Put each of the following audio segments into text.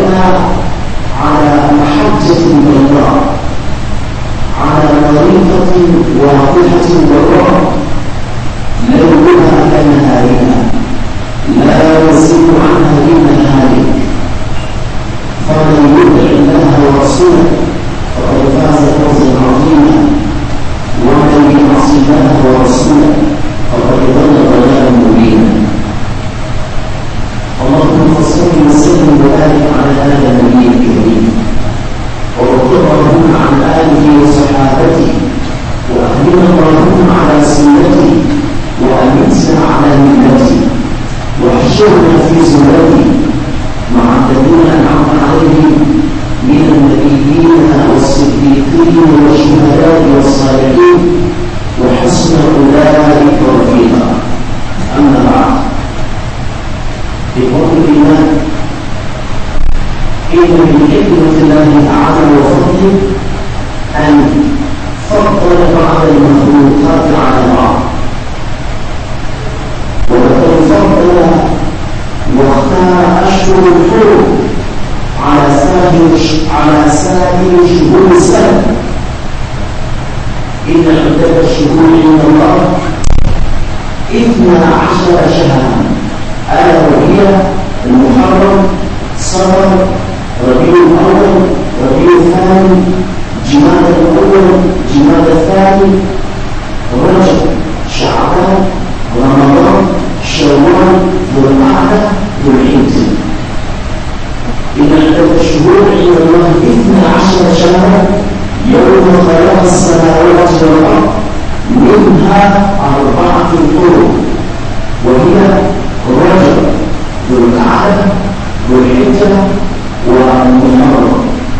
استقرينا على محجة بيضاء على طريقة واضحة براء ليلها كنهارها لا يزيد عنها إلا هالك فمن يطع الله ورسوله فقد فاز فوزا عظيما ومن يعص الله ورسوله فقد ضل ضلالا مبينا. اللهم صل وسلم وبارك على هذا النبي الكريم وارض اللهم عن آله وصحابته وأهلنا اللهم على سنته وأمتنا على ملته واحشرنا في زمرته مع الذين أنعمت عليهم من النبيين والصديقين والشهداء والصالحين وحسن أولئك رفيقا. أما بعد، بقول الإيمان إن من حكمة الله تعالى وفضله أن فضل بعض المخلوقات على بعض، ولقد فضل واختار أشهر الحرم على سائر شهور السنة. إن عدة الشهور عند الله 12 شهرا ألا وهي المحرم، صفر، ربيع الأول، ربيع الثاني، جماد الأول، جماد الثاني، رجب، شعبان، رمضان، شوال، ذو القعدة، ذو الحجة. إن عدة الشهور عند الله 12 شهرا يوم خلق السماوات والأرض منها 4 حرم وهي رجب، ذو القعدة، ذو الحجة، والمحرم.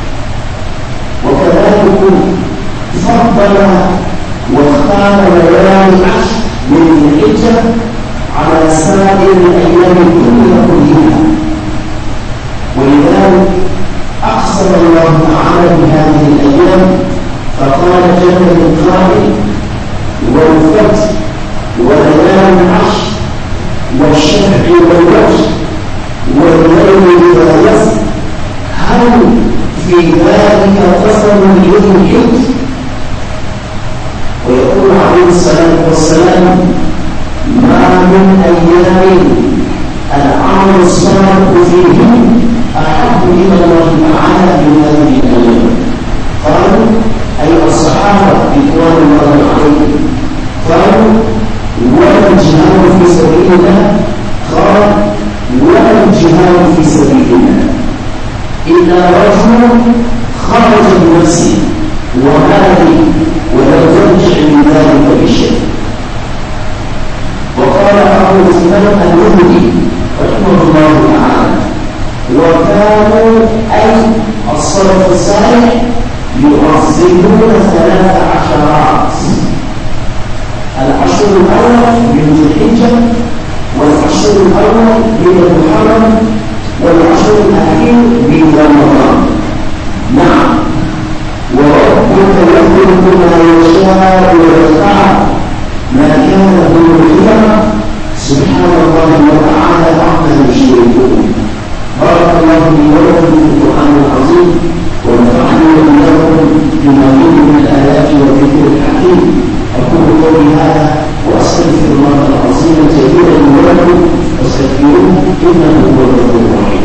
وكذلك فضل واختار ليالي العشر من ذي الحجة على سائر الأيام كلها، ولذلك أقسم الله تعالى بهذه الأيام فقال جل من قائل: والفجر وليالي العشر والشفع والوتر والليل إذا يسر هل في ذلك قسم لذي الحجة؟ ويقول عليه الصلاة والسلام: ما من أيام العمل الصالح فيهن أحب إلى الله تعالى من هذه الأيام. قالوا: أي الصحابة رضوان الله عليهم. قالوا: ولا الجهاد في سبيل الله؟ قال: ولا الجهاد في سبيل الله إلا رجل خرج بنفسه وماله ولم يرجع من ذلك بشيء. وقال أبو عثمان الوهدي رحمه الله تعالى: وكانوا أي السلف الصالح يعظمون 13 العشر الأول من ذي الحجة، والعشر الأول من المحرم، والعشر الأخير من رمضان. نعم، وربك يخلق ما يشاء ويختار ما كان له الخيرة سبحان الله وتعالى عما يشركون. بارك الله لي ولكم في القرآن العظيم ونفعني وإياكم بما فيه من الآيات والذكر الحكيم. أقول قولي هذا وأستغفر الله العظيم الجليل لي ولكم واستغفروه إنه هو الغفور الرحيم.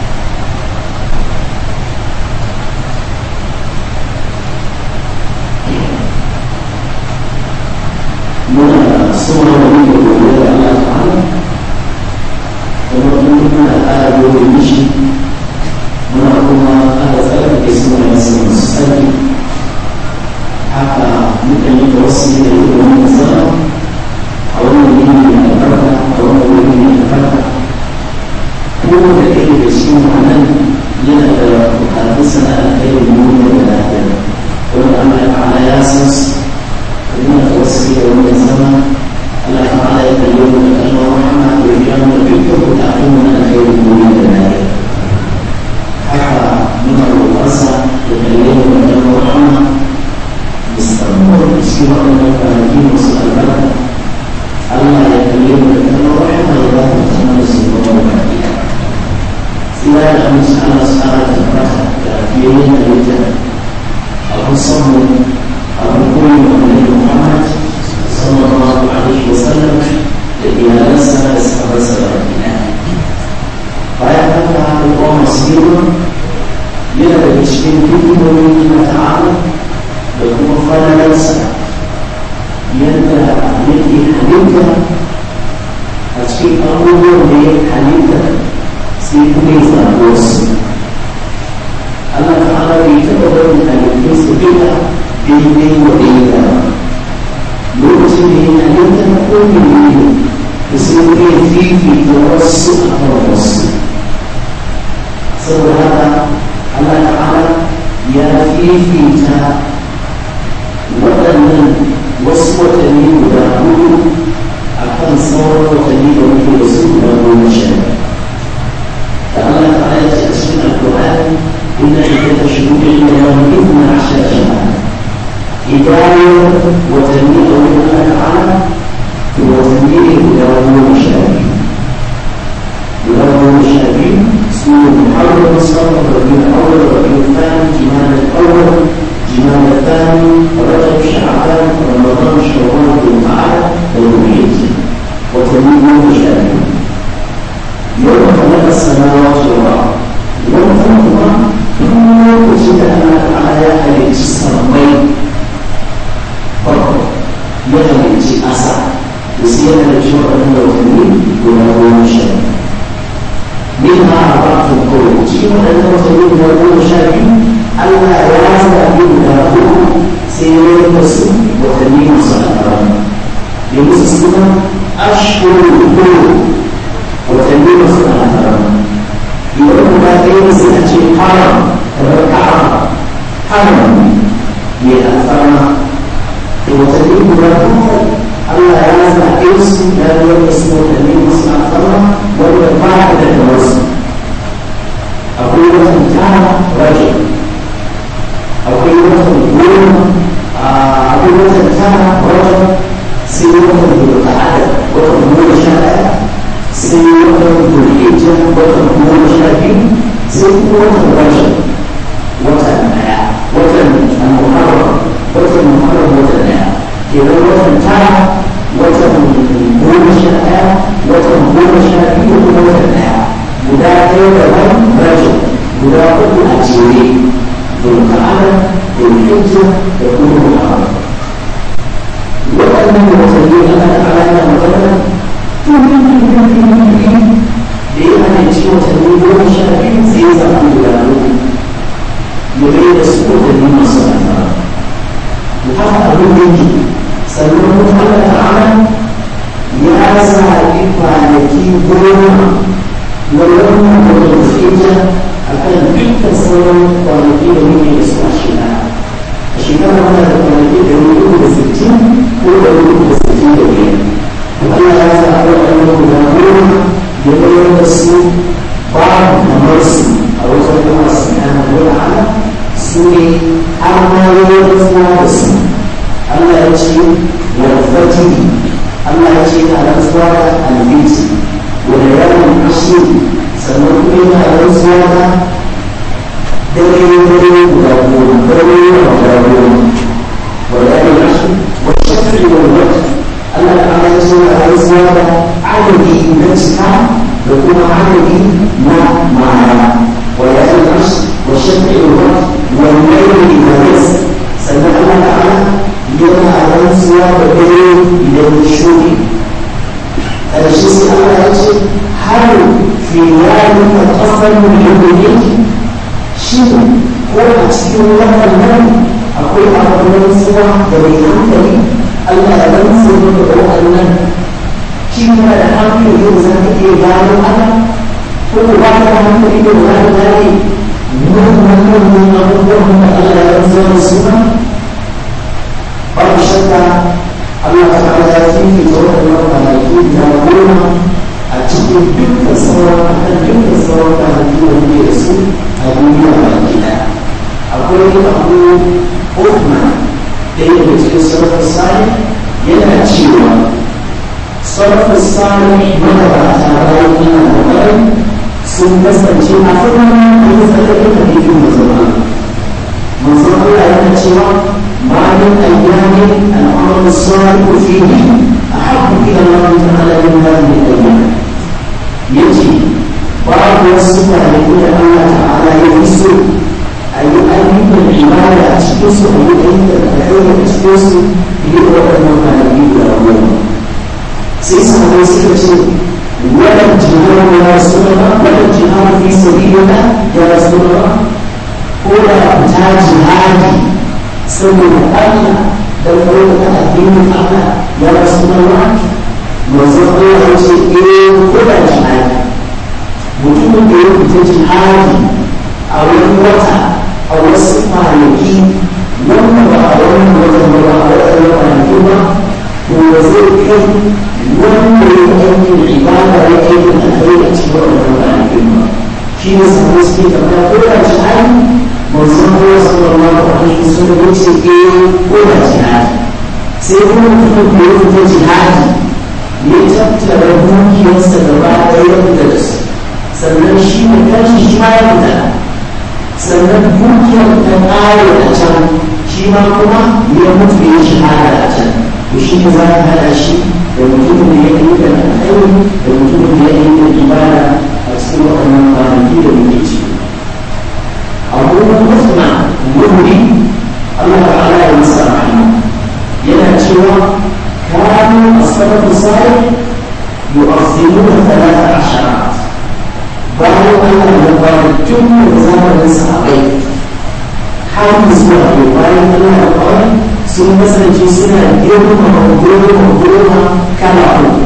من الصور النبي وولاد الله تعالى ومن الآية والمشي من أقوم هذا ثلاثة اسمه يسمى السلبي حتى ممكن يتوصل إلى من الزرع أو من البركة أو من البركة. هو الذي يسمى عنه لنا حدثنا الخير من الآخر والأمر على ياسس ومن التوصل إلى الزمن الله تعالى يتكلم لك الرحمة ويجعل الذكر وتعلمنا الخير من الآخر حتى من الرؤساء يتكلم لك الرحمة استمر استواء المفاهيم amince Allah su ƙara tabbata da biyayyen halitta abin samu abin koyi wa Annabi Muhammad sallallahu alaihi wa sallam da iyalansa da sahabbansa da baki bayan haka al'umma masu girma yana daga cikin hikimomi na ta'ala da kuma falalarsa yadda yake halitta a cikin abubuwan da ya halitta sai kuma ya zaɓi wasu Allah ta'ala bai taɓa bari halittun su duka daidai wa daida lokacin da ya halitta na kowane ne da sai kuma ya fifita wasu a kan wasu saboda haka Allah ta'ala ya fifita waɗannan wasu watanni guda hudu a kan sauran watanni da muke da su guda 10 da Allah ta'ala ya ce a cikin alƙur'ani inna iddata shuhuri yawma 12 shahra hidayar watanni a wurin Allah ta'ala to watanni ne guda 12 سورة محرم صفر ربيع الأول ربيع الثاني جماد الأول جماد الثاني رجب شعبان رمضان شوال ذو القعدة ذو الحجة وتميم يوم شهر يوم خلق السماوات والأرض يوم خلق الله يوم وجد أن على أهل السماوين فرق يغلق أسع وسيادة الجوع أنه وتميم ولا شهر منها أربعة قلوب شيء أنه سبيل يقول شاكي ألا يعزل إلا هو سيرتس وتميم صلاة لمسلم أشهر القلوب وتميم صلاة يقول ما بين سنة حرم حرم يأثرنا وتميم له Allah ya zaɓe su da yadda su watanni masu alfarma wanda ba da wasu akwai watan tara rajin akwai watan goma akwai watan tara rajin sai watan zulqa'ada watan 11 sai watan zulhijja watan 12 sai kuma watan rajin watan daya watan al-muharram watan daya kenan watan tara watan 11 watan 12 kuma watan daya guda ɗaya da ban rajin guda uku a jere zulqa'ada zulhijja da kuma muharram waɗannan watanni ana da alaƙa magana da ya halarci watanni 12 sai ya zaɓi guda uku ya bai da su watanni masu alfara haka abin da yake sannan kuma Allah ta'ala ya zaɓi kwanaki 10 na wannan watan hijja a kan dukkan sauran kwanaki da muke da su a shekara muna da kwanaki 360 ko 365 Allah ya zaɓi waɗannan guda 10 ya bayar da su babu kamar su a wajen Allah subhanahu wa ta'ala su ne har ma yi rantsuwa da su Allah ya ce walfajiri Allah ya ce na rantsuwa da albiti wanda yawan ashir sannan kuma yana rantsuwa da dare guda goma dare guda goma wanda yawan ashir wa shafi wal wata Allah ta ya ce na rantsuwa da adadi na cika da kuma adadi na mara wanda yawan ashir wa shafi wal wata wanda yawan ibadas sannan Allah ta'ala yana rantsuwa da dare idan shuri ƙarshe sai Allah ya ce har fi yayin da ƙasar mulkin yake shi ko a cikin wannan nan akwai abin rantsuwa da mai hankali Allah ya rantsu da waɗannan shi kuma da hankali yau za ka iya gano ana ko ba ka da hankali da za ka gane wannan abubuwan da Allah ya rantsuwa da su ba babu shakka Allah ta'ala ya fifita waɗannan kwanaki da goma a cikin dukkan sauran kwanaki da muke da su a duniya baki ɗaya akwai abu Uthman ɗaya daga cikin sarrafa sani yana cewa sarrafa sani magabata bayan yana da bayan sun kasance a farkon da ya tsallake da bikin manzon Allah yana cewa ma min ayyamin al'amal salihu fihi ahabbu ila Allah ta'ala min hadhihi al-ayyam yace babu wasu kwanaki da Allah ta'ala ya fi so a yi ayyukan ibada a cikin su a yi ayyukan alkhairi a cikin su fiye da waɗannan kwanaki guda goma sai sahabbai suka ce ولا الجهاد يا رسول الله ولا الجهاد في سبيل الله يا رسول الله ولا جهادي سبيل الله دولة الدين الله يا رسول الله وزق الله شيء ولا جهاد mutumin da ya fita jihadi a wani wata a wasu kwanaki wanda ba a wani wata ba a wata kwanaki ba to ba zai kai wanda ya yi aikin ibada ya aikin alheri a cikin wannan kwanakin ba shi ne sabbin suke tafiya ko da jihadi manzon Allah sallallahu alaihi wasallam ya ce ko da jihadi sai kuma mutum da ya fita jihadi ya tattara dukiyarsa gaba ɗaya da su sannan shi ne kanshi shi ma ya fita sannan dukiyar ta ƙare a can shi ma kuma ya mutu ya shahada a can to shi ne za ka haɗa shi da mutumin da ya yi da alkhairi da mutumin da ya yi da ibada a cikin waɗannan kwanaki da muke ci abubuwan mutuna muhuri Allah ta'ala ya masa rahama yana cewa kanu asalafu salih yu'azzimuna talata asharat bayan Allah ya bada tun da zamanin sahabbai har zuwa yau bayan Allah ya bada sun kasance suna girmama goma kala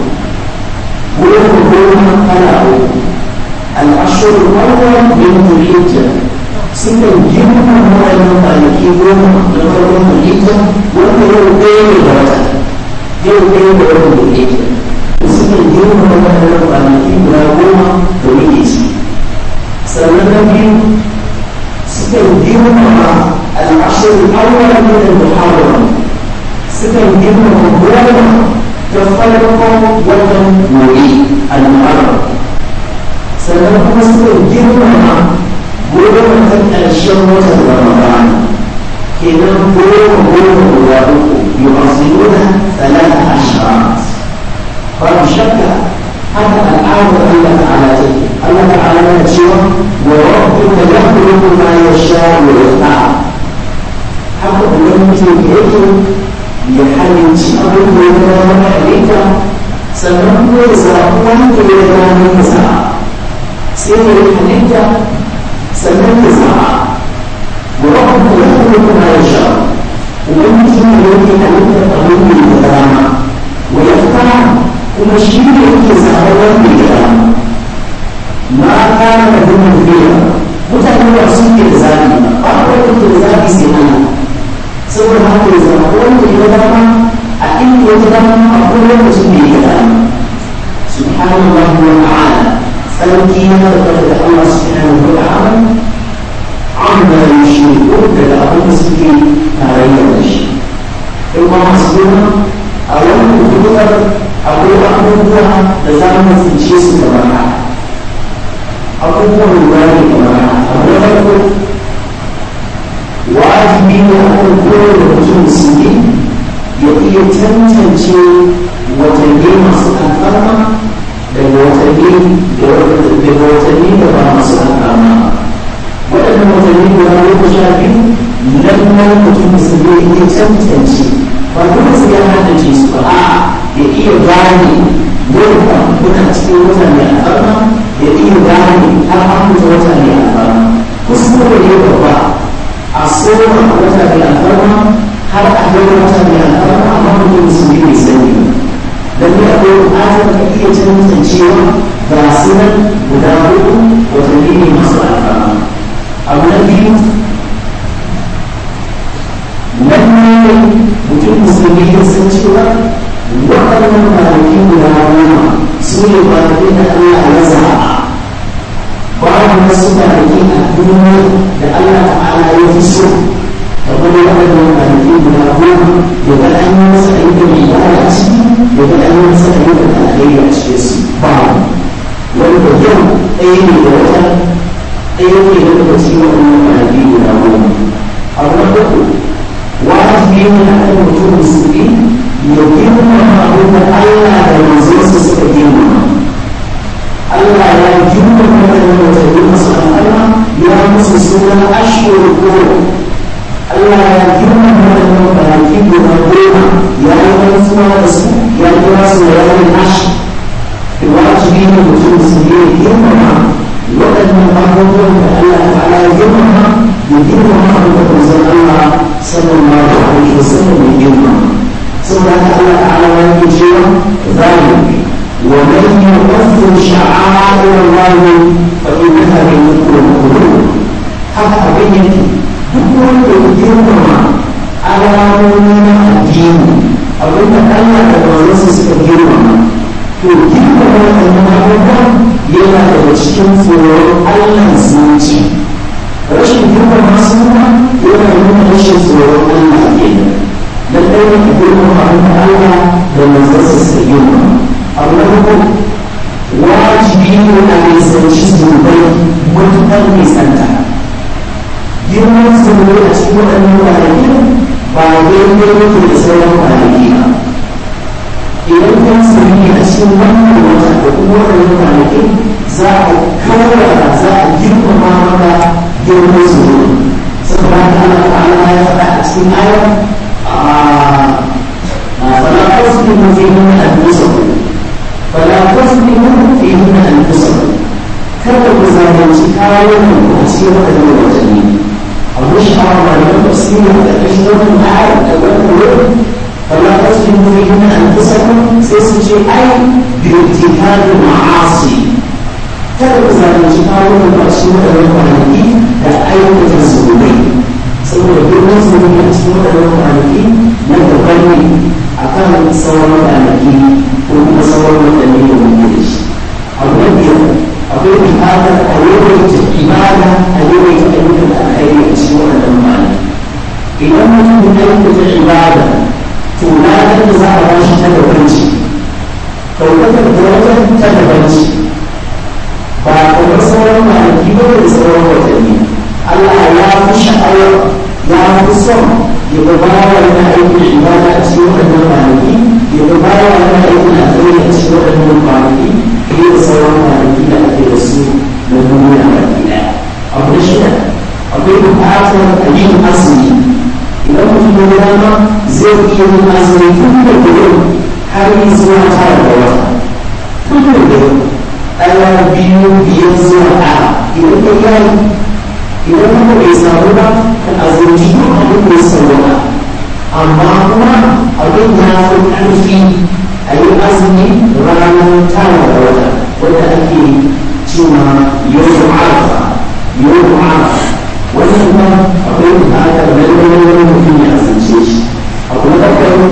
uku kala uku al'ashur awwal min dhulhijja suka girmama wannan kwanaki goma na farkon dhulhijja wanda yau ɗaya ne da wata yau ɗaya da wata dhulhijja suka girmama wannan kwanaki guda goma da muke ci sannan na biyu suka girmama al'ashur awwal min al-muharram suka girmama goma ta farkon watan gobe al-muharram sannan kuma suka girmama goma ta ƙarshen watan ramadan kenan goma guda uku yu'azzimuna thalatha asharat babu shakka haka al'adar Allah ta'ala take Allah ta'ala yana cewa wa rabbuka yakhluqu ma yasha'u wa yakhtar haka ubangiji yake ya halicci abin da ya gama na halitta sannan kuma ya zaɓi wanda ya gama ya zaɓa sai ya yi halitta sannan ya zaɓa wa rabbuka yakhluqu ma yasha'u ubangiji ne yake halitta abin da ya gama wa yakhtar kuma shi ne yake zaɓar wanda ya gama ma kana da kuma fiye mutane ba su ke da zaɓi ba wanda ke da zaɓi sai Allah saboda haka ya zama wanda ya dama a inda ya dama a kuma lokacin da ya dama subhanallah wa ta'ala sarki ya tabbata da Allah subhanahu wa ta'ala amma yushriku daga abin da suke tarayya da shi in ma masu girma a wannan hukumar akwai abubuwa da za mu tsince su kamar haka abubuwan lura ne kamar haka abu na farko wajibi ne a kan kowane mutum musulmi ya iya tantance watanni masu alfarma daga watanni da ba masu alfarma waɗannan watanni guda goma sha biyu lallai mutum musulmi ya iya tantance ba kuma su ya haddace su ba a ya iya gane yadda kuna cikin wata mai alfarma ya iya gane har an mutu wata mai alfarma kuskure ne babba a soma wata mai alfarma har a gaba wata mai alfarma amma mutum musulmi bai sani ba don ne akwai buƙatar ka iya tantancewa ga su nan guda hudu watanni ne masu alfarma abu na biyu lallai mutum musulmi ya san cewa waɗannan kwanaki guda goma su ne kwanaki da Allah ya zaɓa babu wasu kwanaki a duniya da Allah ta'ala ya fi so da kuma waɗannan kwanaki guda goma ya ga an yi masa ayyukan ibada a ciki ya ga an yi masa ayyukan alheri a cikin su babu wanda yau ɗaya ne da wata ɗaya ne da lokaci waɗannan kwanaki guda goma. Abu na uku wajibi ne a kan mutum musulmi ya girmama abin da Allah da manzonsa suka girmama. Allah ya girmama waɗannan watanni masu al'ala ya musu suna ashhurul hurum. Allah ya girmama waɗannan kwanaki guda goma ya yi rantsuwa da su ya kira su da yayin ashi. Wajibi ne mutum musulmi ya girmama waɗannan abubuwan da Allah ta'ala ya girmama ya girmama abin da manzon Allah sallallahu alaihi wasallam ya girmama. saboda Allah ta'ala ya yi cewa zalimi wa man yu'azzim sha'a'ir Allah fa innaha min qulub. Haka abin yake duk wanda ya girmama alamomi na addini abin da Allah da manzonsa suka girmama to girmama wannan abubuwan yana daga cikin tsoron Allah zuci. Rashin girmama su yana nuna rashin tsoron Allah kenan. lallai ne a girmama abin da Allah da manzansa suka girmama. Abu na uku wajibi ne a nisanci zunubai matuƙar nisanta. Girman zunubai a cikin waɗannan kwanaki ba daidai yake da sauran kwanaki ba. Idan kan zunubi a cikin wannan wata da kuma waɗannan kwanaki za a kawara za a girmama maka girman zunubi. Saboda Allah ta'ala ya faɗa a cikin ayar فلا تظلموا فيهن أنفسكم كما بزاجة كاونا وأسيرة الوطني المشعر من التفسير على الأشهر الأعلى الأول فلا تظلموا فيهن أنفسكم سيسجي أي بارتكاب المعاصي كما بزاجة كاونا وأسيرة الوطني كأية الزبونين saboda girman zunubi a cikin waɗannan kwanaki na daban ne a kan sauran kwanaki ko kuma sauran waɗanne da muke da shi. Abu na biyar akwai buƙatar a yawaita ibada a yawaita ayyukan da aka yi a cikin waɗannan kwanaki. Idan mutum ya aikata ibada to ranar da za a ba shi ta daban ce, ɗaukakar da wajen ta daban ce ba kamar sauran kwanaki ba da sauran watanni. Allah ya fi sha'awar ya fi son ya gabara na aikin ibada a cikin waɗannan kwanaki ya gabara na aikin alheri a cikin waɗannan kwanaki fiye da sauran kwanaki da ake da su na duniya baki ɗaya. Abu na shida akwai buƙatar a yin azumi. Idan mutum ya dama zai iya yin azumi tun da yau har yi zuwa tara da wata. Tun da yau ɗaya biyu biyar zuwa ɗaya idan ya yi idan kuma bai samu ba ka azurci duk abin da ya sauwa amma kuma abin ya fi ƙarfi a yi azumi ranar tara da wata wadda ake cewa yau arafa wannan kuma akwai buƙatar lallai mutum ya azurce shi. Abu na bakwai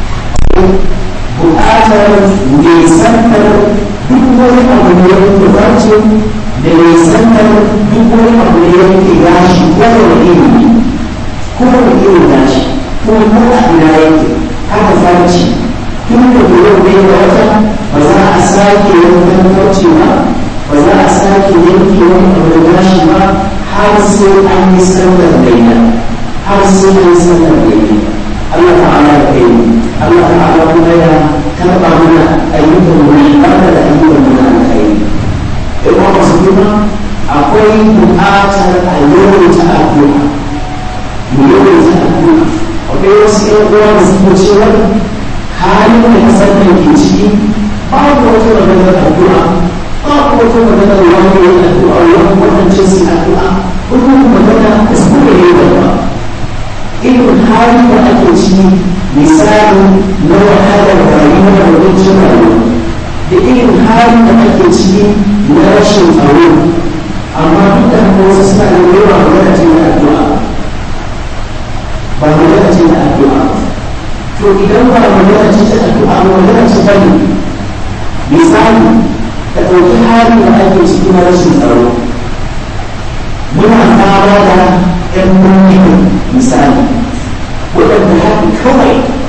buƙatar nisantar duk wani abu da ya fi da nisantar duk wani abu da ya ke gashi kowane iri kowane irin gashi kuma ko a ina yake haka farci tun da yau ne da wata ba za a sake yankan farci ba za a sake yanke wani abu da gashi ba har sai an yi sallar daina Allah ta'ala ya kai Allah ta'ala kuma ya karɓa mana ayyukan mu na ibada da ayyukan mu na alkhairi. Idan masu girma akwai buƙatar a yawaita addu'a. Akwai wasu ‘yan uwa da suke cewa halin da kasar da ke ciki babu wata maganar addu'a, babu wata maganar wani yin addu'a, wani wadance su addu'a, wani magana da su ne yi ba. Irin halin da ake ciki misali na wahalar rayuwa da wajen rayuwa. Da irin halin da ake ciki na rashin tsaro amma duk da haka wasu suna da yawa magana ce na addu'a ba magana ce na addu'a to idan ba magana ce ta addu'a ba magana ce ta ne misali ka ɗauki halin da ake ciki na rashin tsaro muna fama da ‘yan mulki misali waɗanda haka kawai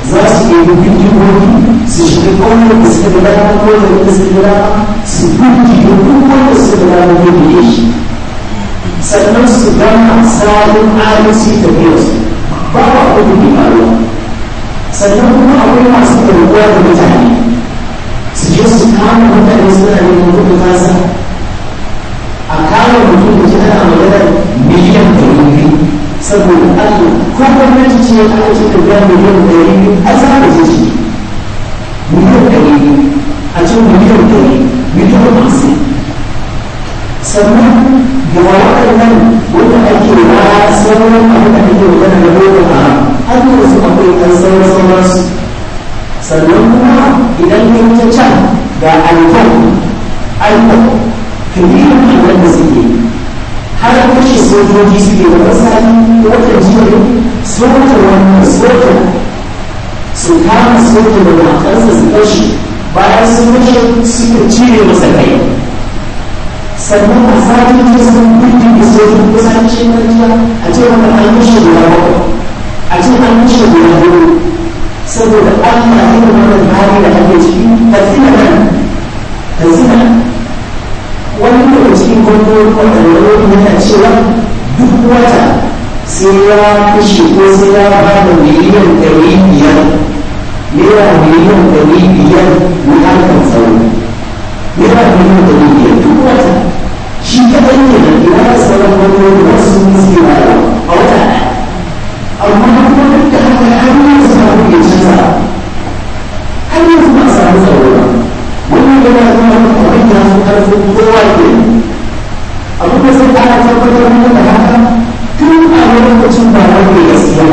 za su yi bindigogi su shiga ƙaunar da suka gada na ƙaunar da suka gada su gudu da duk wanda suka gada na gudu shi sannan su gama sabon alusi da biyarsu ba ba kudu ne faruwa sannan kuma akwai masu ɗaukuwa da mutane su je su kama mutane suna neman kudu kasa a kama mutum da jina a maganar miliyan 200 saboda Allah ko gwamnati ce aka ce da biya miliyan 200 a zama ce ce miliyan 200 a ce miliyan 100 miliyan 50 sannan ga waɗannan wanda ake ba sauran abin da ake magana da boko haram har yanzu akwai ɗan sauransu sannan kuma idan ka ta can ga alfon kabilin wanda suke har kashe sojoji suke da wasani wata jiya soja wannan soja su kama soja da matarsa su kashe bayan sun kashe suka cire masa kai sannan a satin da sun gudu da sojin kusancin karfiya a ce wanda an kashe guda bakwai a ce an kashe guda hudu saboda Allah ya yi wannan hali da ake ciki ta zina wani daga cikin gwamnati waɗanda wani yana cewa duk wata sai ya kashe ko sai ya ba da miliyan 500 naira miliyan 500 na harkar tsaro naira miliyan 500 duk wata shi kaɗai ne da ina da sauran gwamnati wasu musu ba a wata ɗaya amma kuma duk da haka har yanzu ba ku ke canza har yanzu ba a samu tsaro ba wannan yana zama abin da su karfin kowa ke abin da sai ana tabbatar mana da haka tun a lokacin ba wani gaskiya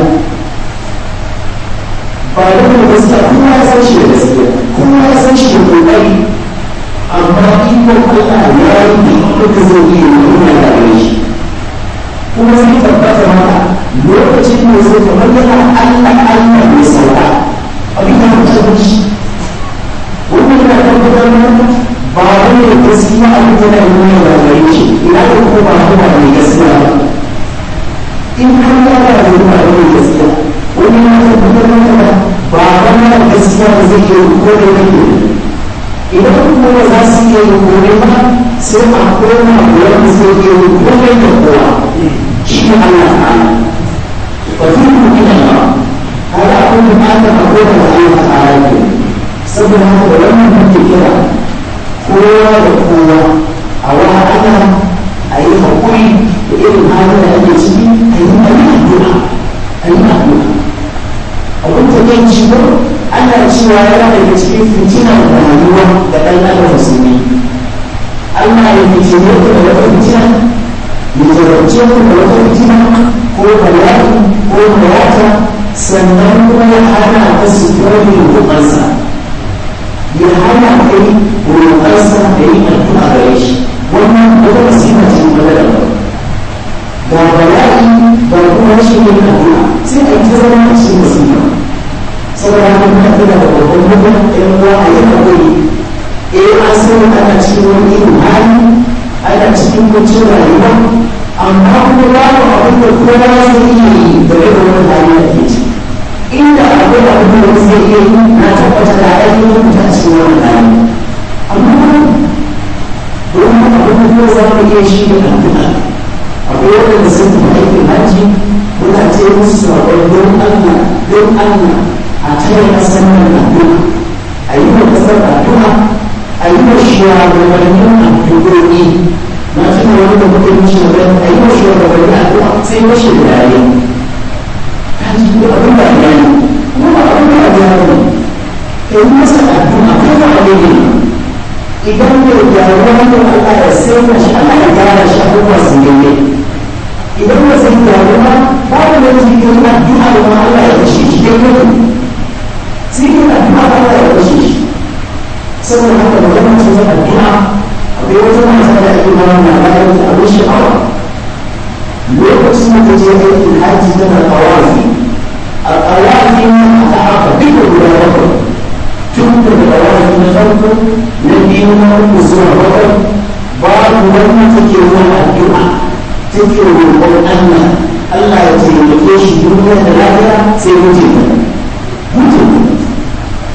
ba wani gaskiya kuma ya san shi da gaskiya kuma ya san shi da kokari amma ikon Allah ya yi da duka zai iya nuna da shi kuma sai tabbata maka lokacin da zai kamar yana Allah mai sauka abin da mutum shi wannan yana tabbatar mana ba wani gaskiya abin da na nuna da gare shi ina da kuma ba kuma mai gaskiya ba in har ya ba da nuna da mai gaskiya wani yana tabbatar mana ba wani gaskiya da zai iya ko da yake idan kuma za su iya yi kome ba sai a koma wanda zai iya yi kome da kowa shi ne Allah ta'ala ba zai kuma ina ba har abin da aka koma da Allah ta'ala ke saboda haka wannan muke kira kowa da kowa a wani ana a yi haƙuri da irin halin da ake ciki a yi addu'a abin da kai ci ana cewa yana daga cikin fitina da rayuwa da ɗan adam musulmi Allah ya fitine ku da wata fitina ya jarabce ku da wata fitina ko bala'i ko mayata sannan kuma ya hana ka suturin roƙonsa ya hana kai roƙonsa da yin addu'a gare shi wannan wata basira ce game da ga bala'i ga kuma rashin yin addu'a sai a yi ta zama cikin basira saboda haka muna tana da babban mutum ɗan uwa a yi haƙuri an sani ana cikin wani irin hali ana cikin kuncin rayuwa amma kuma babu abin da kowa zai iya yi da rage wani hali da ke ci inda akwai abin da zai iya yi na tabbata da ainihin mutum a cikin wani hali amma domin abin da kuma za mu iya shi ne addu'a akwai waɗanda sun tafi aikin hajji muna ce musu saƙon don Allah a tare kasar nan addu'a a yi wa kasar addu'a a yi wa shugabannin addu'o'i na tuna wani da muke yi shugabannin a yi wa shugabannin addu'a sai washe da yare ta ji ko abin da ya yi kuma ba abin da ya yi ka yi masa addu'a kai ba a daidai idan bai gyara wani Allah ya sai na shi Allah ya gyara shi abubuwa su daidai idan ba zai gyara ba babu da jikin addu'a da ma Allah ya kashe shi daidai cikin addu'a Allah ya kashe shi saboda haka da wannan cikin addu'a akwai wata mata da ake ba na bayan da abin sha'awa lokacin da ta je aikin haji tana tawafi a tawafi na haka duka guda bakwai tun daga tawafi na farko na biyu na uku zuwa bakwai babu wanda take yin addu'a take roƙon Allah ya taimake shi duniya da lafiya sai mutum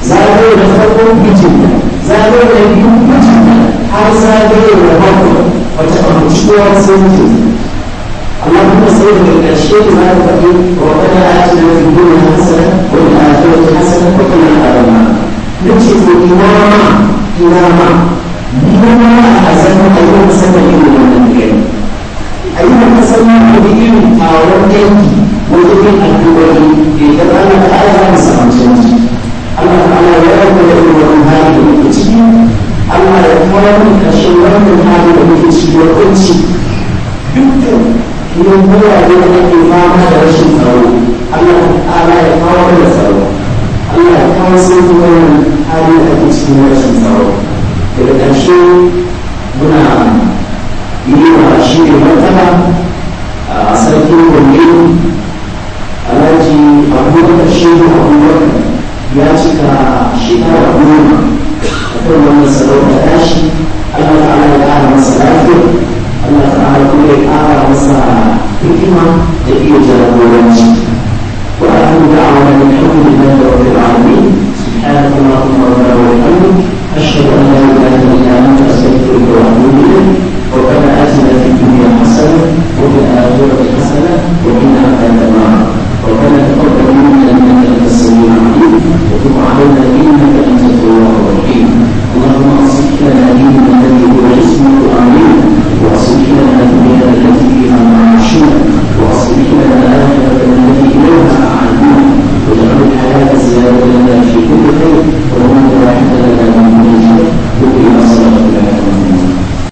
zagaye da farkon mijinta zagaye da biyu mijinta har zagaye da bakwai wata amince kowa sai mijinta amma kuma sai daga ƙarshe da za ka faɗi wa kada a ci da fi duniya hasana wa da akhirati hasana wa qina adhaban nar nace to ina ma a zama a yi masa da irin wannan gari a yi masa da irin taron dangi wajen yin addu'o'i da ya Allah ta'ala za mu samu canji Allah ta'ala ya rabu da irin wannan hali da muke ciki Allah ya kawo mu ƙarshen wannan hali da muke ciki wa kunci dukkan yin wurare da ake fama da rashin tsaro Allah ta'ala ya kawo da tsaro Allah ya kawo sai wannan hali da ake cikin rashin tsaro daga ƙarshe muna yi wa shi ne martaba a sarkin gombe alhaji abubakar shehu abubakar ya cika shekara 10 a kan wannan sarauta tashi Allah ta'ala ya ƙara masa lafiya Allah ta'ala kuma ya ƙara masa hikima da iya jagoranci wa ahlu da'wana alhamdulillahi rabbil alamin subhanaka allahumma rabbana wa bihamdika ashhadu an la ilaha illa anta astaghfiruka wa atubu ilayk ربنا آتنا في الدنيا حسنة وفي الآخرة حسنة وقنا عذاب النار ربنا تقبل منا إنك أنت السميع العليم وتب علينا إنك أنت التواب الرحيم اللهم أصلح لنا ديننا الذي هو عصمة أمرنا وأصلح لنا دنيانا التي فيها معاشنا وأصلح لنا آخرتنا التي إليها أعادنا واجعل الحياة زيادة لنا في كل خير